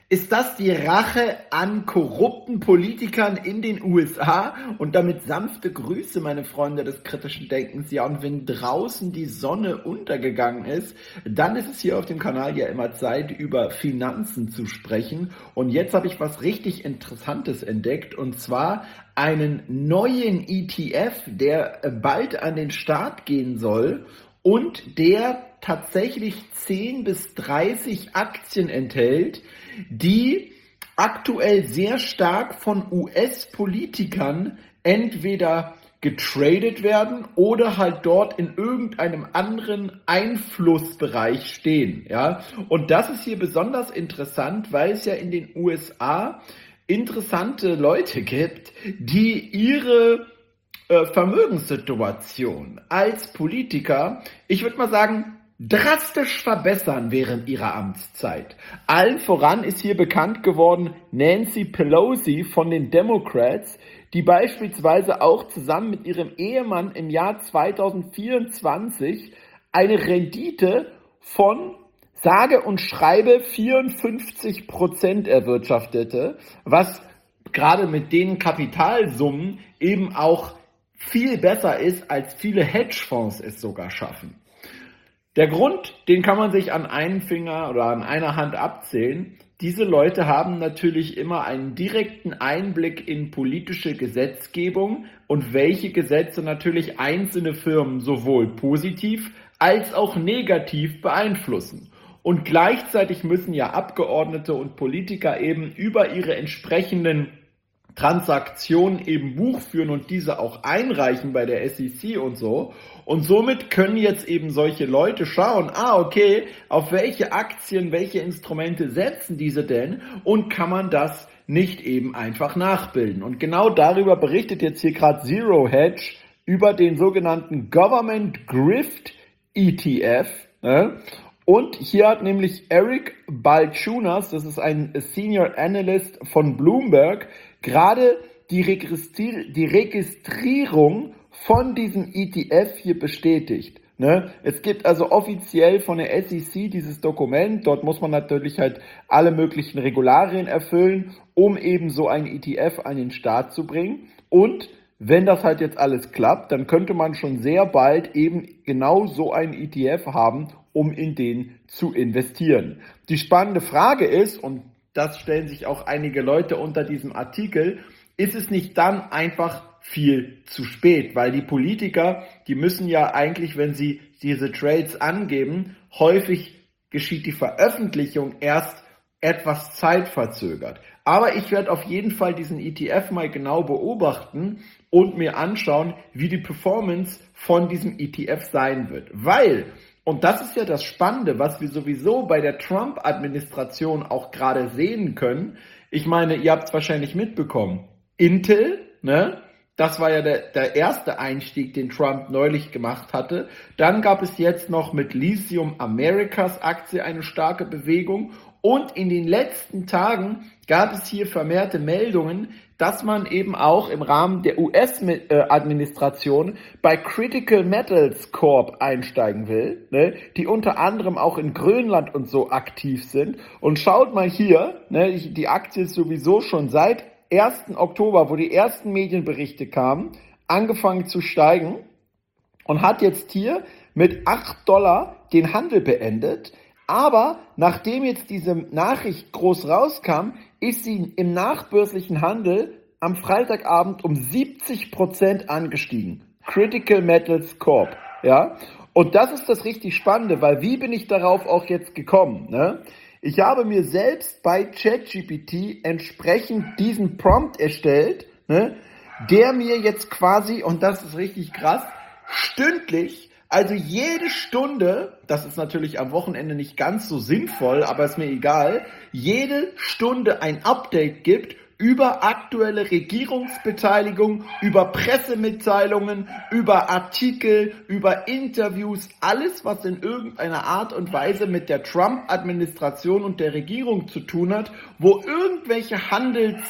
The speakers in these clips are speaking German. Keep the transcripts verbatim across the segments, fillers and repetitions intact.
Ist das die Rache an korrupten Politikern in den U S A? Und damit sanfte Grüße, meine Freunde des kritischen Denkens. Ja, und wenn draußen die Sonne untergegangen ist, dann ist es hier auf dem Kanal ja immer Zeit, über Finanzen zu sprechen. Und jetzt habe ich was richtig Interessantes entdeckt, und zwar einen neuen E T F, der bald an den Start gehen soll und der tatsächlich zehn bis dreißig Aktien enthält, die aktuell sehr stark von U S-Politikern entweder getradet werden oder halt dort in irgendeinem anderen Einflussbereich stehen. Ja? Und das ist hier besonders interessant, weil es ja in den U S A interessante Leute gibt, die ihre äh, Vermögenssituation als Politiker, ich würde mal sagen, drastisch verbessern während ihrer Amtszeit. Allen voran ist hier bekannt geworden Nancy Pelosi von den Democrats, die beispielsweise auch zusammen mit ihrem Ehemann im Jahr zweitausendvierundzwanzig eine Rendite von sage und schreibe vierundfünfzig Prozent erwirtschaftete, was gerade mit den Kapitalsummen eben auch viel besser ist, als viele Hedgefonds es sogar schaffen. Der Grund, den kann man sich an einem Finger oder an einer Hand abzählen. Diese Leute haben natürlich immer einen direkten Einblick in politische Gesetzgebung und welche Gesetze natürlich einzelne Firmen sowohl positiv als auch negativ beeinflussen. Und gleichzeitig müssen ja Abgeordnete und Politiker eben über ihre entsprechenden Transaktionen eben Buch führen und diese auch einreichen bei der S E C und so. Und somit können jetzt eben solche Leute schauen, ah okay, auf welche Aktien, welche Instrumente setzen diese denn, und kann man das nicht eben einfach nachbilden. Und genau darüber berichtet jetzt hier gerade Zero Hedge über den sogenannten Government Grift E T F. Ne? Und hier hat nämlich Eric Balchunas, das ist ein Senior Analyst von Bloomberg, gerade die, Registri- die Registrierung von diesem E T F hier bestätigt. Ne? Es gibt also offiziell von der S E C dieses Dokument, dort muss man natürlich halt alle möglichen Regularien erfüllen, um eben so ein E T F an den Start zu bringen. Und wenn das halt jetzt alles klappt, dann könnte man schon sehr bald eben genau so ein E T F haben, um in den zu investieren. Die spannende Frage ist, und das stellen sich auch einige Leute unter diesem Artikel, ist es nicht dann einfach viel zu spät? Weil die Politiker, die müssen ja eigentlich, wenn sie diese Trades angeben, häufig geschieht die Veröffentlichung erst etwas zeitverzögert. Aber ich werde auf jeden Fall diesen E T F mal genau beobachten und mir anschauen, wie die Performance von diesem E T F sein wird. Weil, und das ist ja das Spannende, was wir sowieso bei der Trump-Administration auch gerade sehen können. Ich meine, ihr habt es wahrscheinlich mitbekommen. Intel, ne? Das war ja der, der erste Einstieg, den Trump neulich gemacht hatte. Dann gab es jetzt noch mit Lithium Americas Aktie eine starke Bewegung. Und in den letzten Tagen gab es hier vermehrte Meldungen, dass man eben auch im Rahmen der U S-Administration bei Critical Metals Corp einsteigen will, ne, die unter anderem auch in Grönland und so aktiv sind. Und schaut mal hier, ne, die Aktie ist sowieso schon seit ersten Oktober, wo die ersten Medienberichte kamen, angefangen zu steigen und hat jetzt hier mit acht Dollar den Handel beendet. Aber nachdem jetzt diese Nachricht groß rauskam, ist sie im nachbörslichen Handel am Freitagabend um siebzig Prozent angestiegen. Critical Metals Corp. Ja? Und das ist das richtig Spannende, weil wie bin ich darauf auch jetzt gekommen? Ne? Ich habe mir selbst bei ChatGPT entsprechend diesen Prompt erstellt, ne, der mir jetzt quasi, und das ist richtig krass, stündlich, also jede Stunde, das ist natürlich am Wochenende nicht ganz so sinnvoll, aber ist mir egal, jede Stunde ein Update gibt über aktuelle Regierungsbeteiligung, über Pressemitteilungen, über Artikel, über Interviews, alles, was in irgendeiner Art und Weise mit der Trump-Administration und der Regierung zu tun hat, wo irgendwelche Handels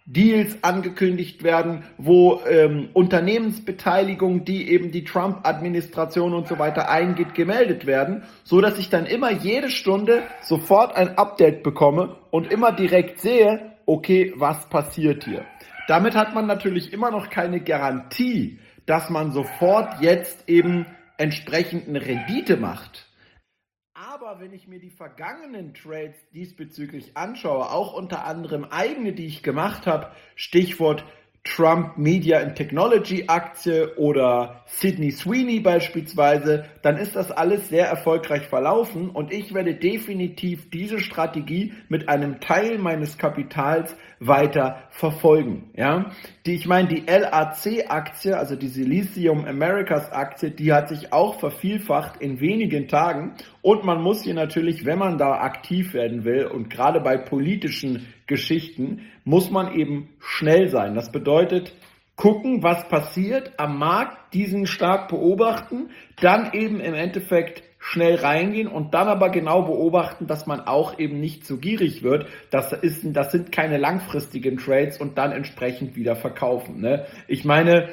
Deals angekündigt werden, wo ähm, Unternehmensbeteiligung, die eben die Trump-Administration und so weiter eingeht, gemeldet werden, so dass ich dann immer jede Stunde sofort ein Update bekomme und immer direkt sehe, okay, was passiert hier. Damit hat man natürlich immer noch keine Garantie, dass man sofort jetzt eben entsprechend eine Rendite macht. Aber wenn ich mir die vergangenen Trades diesbezüglich anschaue, auch unter anderem eigene, die ich gemacht habe, Stichwort Trump Media and Technology Aktie oder Sydney Sweeney beispielsweise, dann ist das alles sehr erfolgreich verlaufen und ich werde definitiv diese Strategie mit einem Teil meines Kapitals weiter verfolgen. Ja, die, ich meine, die L A C-Aktie, also die Silicium Americas Aktie, die hat sich auch vervielfacht in wenigen Tagen und man muss hier natürlich, wenn man da aktiv werden will und gerade bei politischen Geschichten, muss man eben schnell sein. Das bedeutet, gucken, was passiert am Markt, diesen stark beobachten, dann eben im Endeffekt schnell reingehen und dann aber genau beobachten, dass man auch eben nicht zu gierig wird. Das ist, das sind keine langfristigen Trades und dann entsprechend wieder verkaufen. Ne? Ich meine,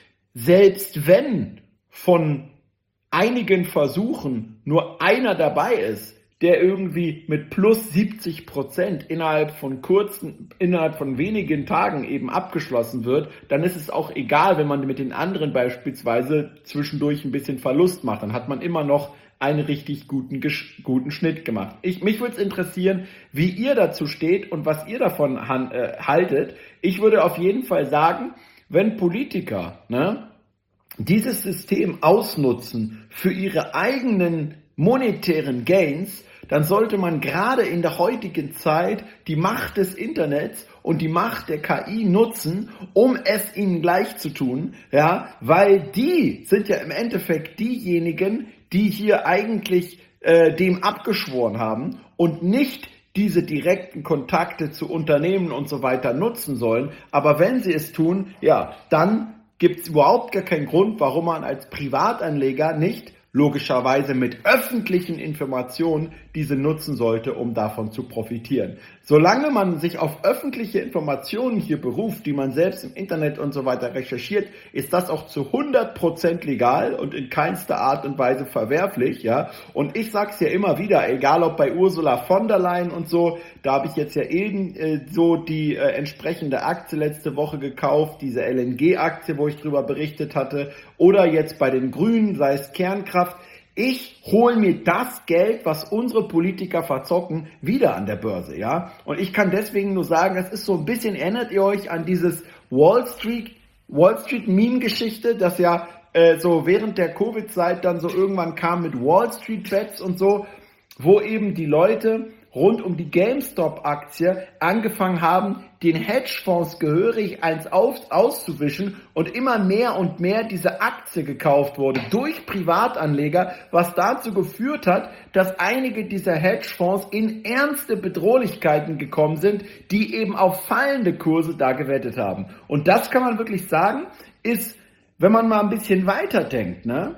selbst wenn von einigen Versuchen nur einer dabei ist, der irgendwie mit plus siebzig Prozent innerhalb von kurzen, innerhalb von wenigen Tagen eben abgeschlossen wird, dann ist es auch egal, wenn man mit den anderen beispielsweise zwischendurch ein bisschen Verlust macht. Dann hat man immer noch einen richtig guten, guten Schnitt gemacht. Ich, mich würde es interessieren, wie ihr dazu steht und was ihr davon han, äh, haltet. Ich würde auf jeden Fall sagen, wenn Politiker, ne, dieses System ausnutzen für ihre eigenen monetären Gains, dann sollte man gerade in der heutigen Zeit die Macht des Internets und die Macht der K I nutzen, um es ihnen gleich zu tun, ja, weil die sind ja im Endeffekt diejenigen, die hier eigentlich äh, dem abgeschworen haben und nicht diese direkten Kontakte zu Unternehmen und so weiter nutzen sollen. Aber wenn sie es tun, ja, dann gibt es überhaupt gar keinen Grund, warum man als Privatanleger nicht logischerweise mit öffentlichen Informationen diese nutzen sollte, um davon zu profitieren. Solange man sich auf öffentliche Informationen hier beruft, die man selbst im Internet und so weiter recherchiert, ist das auch zu hundert Prozent legal und in keinster Art und Weise verwerflich, ja. Und ich sag's ja immer wieder, egal ob bei Ursula von der Leyen und so, da habe ich jetzt ja eben äh, so die äh, entsprechende Aktie letzte Woche gekauft, diese L N G-Aktie, wo ich drüber berichtet hatte, oder jetzt bei den Grünen, sei es Kernkraft. Ich hole mir das Geld, was unsere Politiker verzocken, wieder an der Börse, ja. Und ich kann deswegen nur sagen, es ist so ein bisschen, erinnert ihr euch an dieses Wall Street, Wall Street Meme-Geschichte, das ja äh, so während der Covid-Zeit dann so irgendwann kam mit Wall Street Bets und so, wo eben die Leute rund um die GameStop-Aktie angefangen haben, den Hedgefonds gehörig eins auf, auszuwischen und immer mehr und mehr diese Aktie gekauft wurde durch Privatanleger, was dazu geführt hat, dass einige dieser Hedgefonds in ernste Bedrohlichkeiten gekommen sind, die eben auf fallende Kurse da gewettet haben. Und das kann man wirklich sagen, ist, wenn man mal ein bisschen weiterdenkt, ne?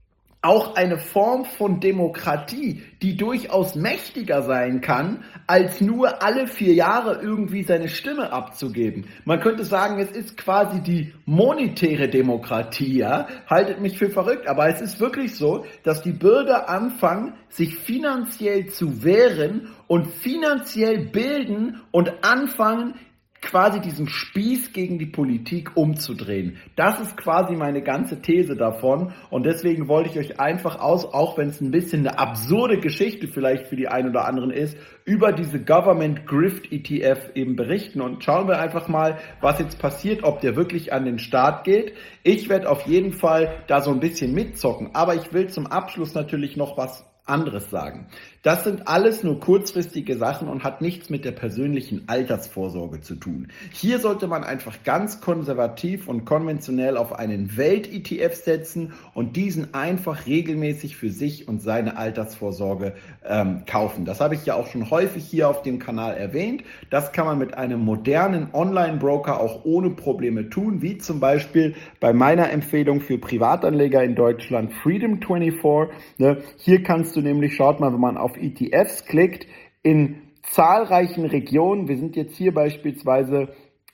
Auch eine Form von Demokratie, die durchaus mächtiger sein kann, als nur alle vier Jahre irgendwie seine Stimme abzugeben. Man könnte sagen, es ist quasi die monetäre Demokratie, ja? Haltet mich für verrückt, aber es ist wirklich so, dass die Bürger anfangen, sich finanziell zu wehren und finanziell bilden und anfangen, quasi diesen Spieß gegen die Politik umzudrehen. Das ist quasi meine ganze These davon und deswegen wollte ich euch einfach aus, auch wenn es ein bisschen eine absurde Geschichte vielleicht für die einen oder anderen ist, über diese Government Grift E T F eben berichten und schauen wir einfach mal, was jetzt passiert, ob der wirklich an den Start geht. Ich werde auf jeden Fall da so ein bisschen mitzocken, aber ich will zum Abschluss natürlich noch was anderes sagen. Das sind alles nur kurzfristige Sachen und hat nichts mit der persönlichen Altersvorsorge zu tun. Hier sollte man einfach ganz konservativ und konventionell auf einen Welt-E T F setzen und diesen einfach regelmäßig für sich und seine Altersvorsorge ähm, kaufen. Das habe ich ja auch schon häufig hier auf dem Kanal erwähnt. Das kann man mit einem modernen Online-Broker auch ohne Probleme tun, wie zum Beispiel bei meiner Empfehlung für Privatanleger in Deutschland Freedom vierundzwanzig. Ne? Hier kannst du nämlich, schaut mal, wenn man auf E T Fs klickt, in zahlreichen Regionen, wir sind jetzt hier beispielsweise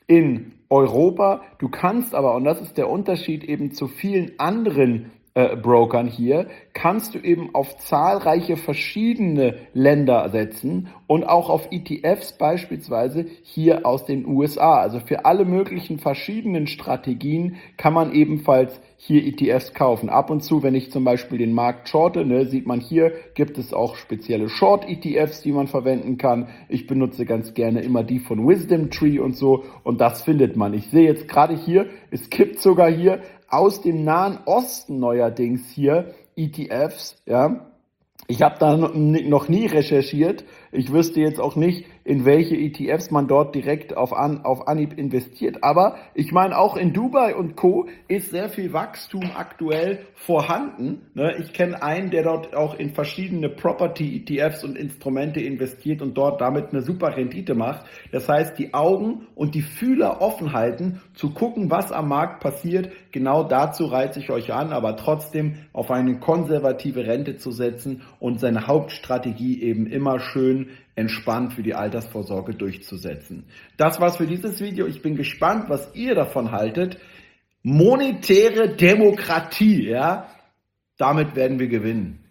in Europa. Du kannst aber, und das ist der Unterschied eben zu vielen anderen äh, Brokern hier, kannst du eben auf zahlreiche verschiedene Länder setzen und auch auf E T Fs beispielsweise hier aus den U S A. Also für alle möglichen verschiedenen Strategien kann man ebenfalls hier E T Fs kaufen. Ab und zu, wenn ich zum Beispiel den Markt shorte, ne, sieht man hier, gibt es auch spezielle Short-E T Fs, die man verwenden kann. Ich benutze ganz gerne immer die von Wisdom Tree und so, und das findet man. Ich sehe jetzt gerade hier, es gibt sogar hier aus dem Nahen Osten neuerdings hier E T Fs, ja. Ich habe da noch nie recherchiert. Ich wüsste jetzt auch nicht, in welche E T Fs man dort direkt auf, An, auf Anhieb investiert. Aber ich meine, auch in Dubai und Co. ist sehr viel Wachstum aktuell vorhanden. Ne? Ich kenne einen, der dort auch in verschiedene Property-E T Fs und Instrumente investiert und dort damit eine super Rendite macht. Das heißt, die Augen und die Fühler offen halten, zu gucken, was am Markt passiert. Genau dazu reize ich euch an, aber trotzdem auf eine konservative Rente zu setzen und seine Hauptstrategie eben immer schön entspannt für die Altersvorsorge durchzusetzen. Das war's für dieses Video. Ich bin gespannt, was ihr davon haltet. Monetäre Demokratie, ja, damit werden wir gewinnen.